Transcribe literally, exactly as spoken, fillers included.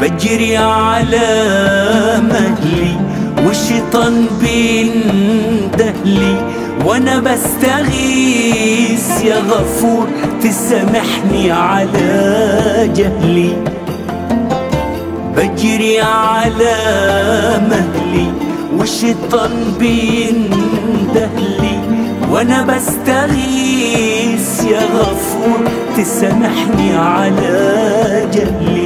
بجري على مهلي والشيطان بيندهلي، وانا بستغيث يا غفور تسامحني على جهلي. بجري على مهلي والشيطان بيندهلي، وانا بستغيث يا غفور تسامحني على جهلي.